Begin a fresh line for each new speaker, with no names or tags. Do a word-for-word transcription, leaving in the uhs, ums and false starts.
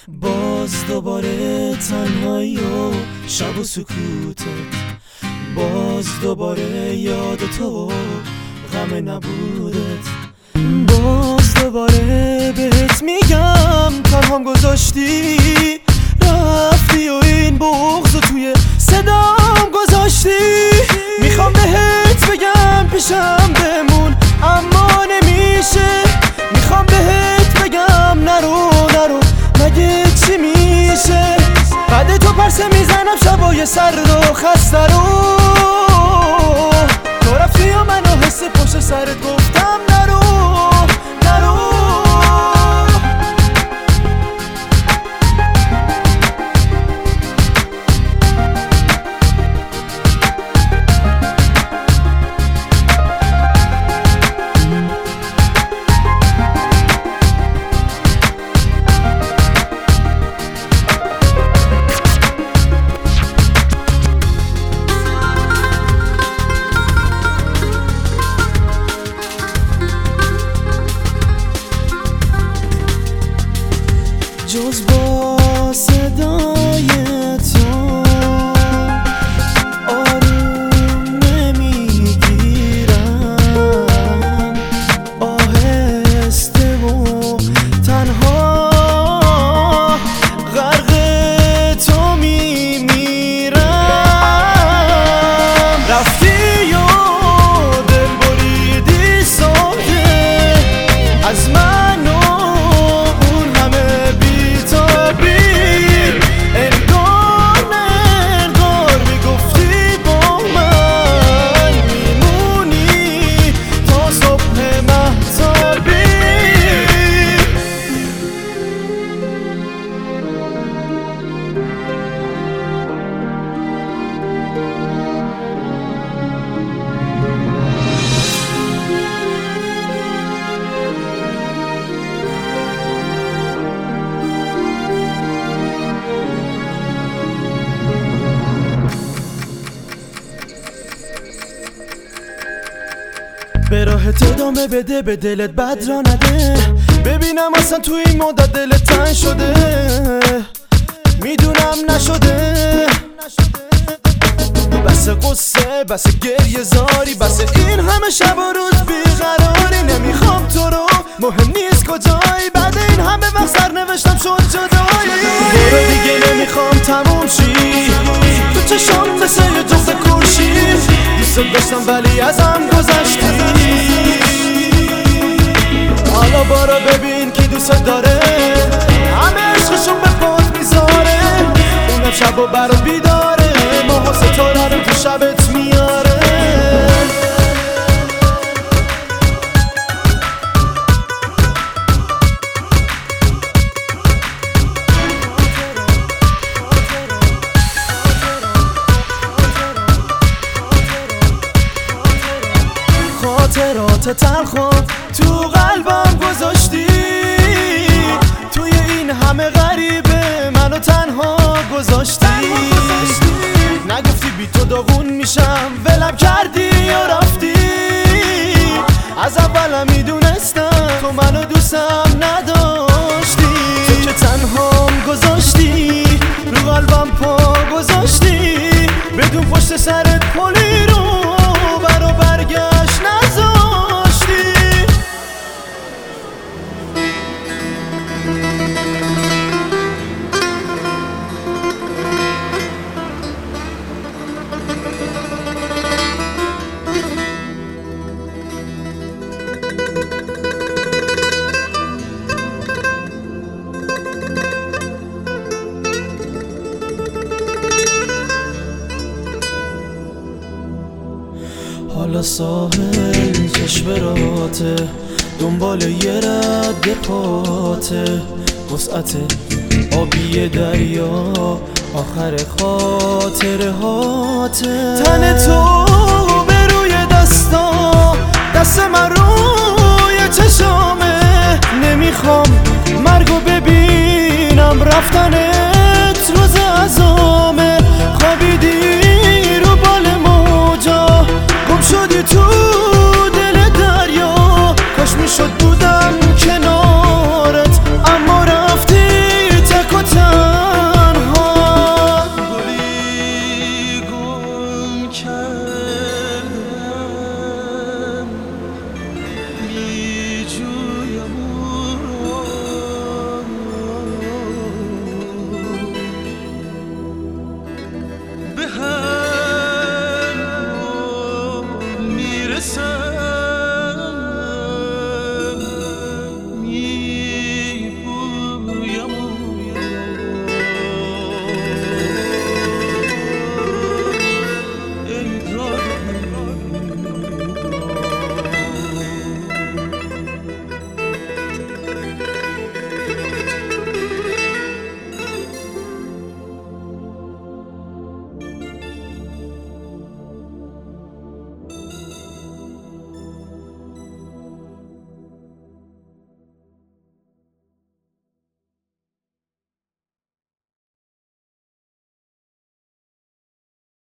باز دوباره تنهایی و شب و سکوتت، باز دوباره یاد تو غم نبودت، باز دوباره بهت میگم تنهام گذاشتی رفتی و این بغض توی صدام گذاشتی. میخوام بهت بگم پیشم بمون اما نمیشه، میخوام بهت بگم نرو نرو مگه چی میشه. بعد تو پرسه میزنم شبای سرد و خسته رو، تو رفتی و منو حس پشت سرت گفتم نرو نرو. جز با صدای تو آروم نمیگیرم، آهسته و تنها غرق تو میمیرم. رفتی و دل بریدی ساده از من به راهت ادامه بده، به دلت بد را نده، ببینم اصلا تو این مدت دلت تنگ شده. میدونم نشده بس قصه بس گریه زاری، بس این همه شب و روز بیقراری. نمیخوام تو رو مهم نیست کجایی، بعد این همه وقت سر نوشتم شد جدایی. برو دیگه نمیخوام تموم شی، تو چشام مثل یه جفت کورشی، دوست داشتم ولی ازم گذشتی. حالا بارا ببین کی دوست داره، همه عشقشون به پات میذاره، اونم شب و برات بیداره، ماه ستاره رو تو شبت میاره. خاطرات تلخم تو قلبم گذاشتی، توی این همه غریبه منو تنها گذاشتی. نگفتی بی تو داغون میشم ولم کردی یا رفتی، از اولم میدونستم تو منو دوستم نداشتی. تو که تنهام گذاشتی رو قلبم پا گذاشتی، بدون پشت سرت پلی رو برا برگشت نذاشتی. حالا ساحل چشم راته، دنبال یه رد پاته، وسعت آبی دریا آخر خاطره هاته. تن تو به روی دستا، دست من روی چشامه، نمیخوام مرگو ببینم رفتنه.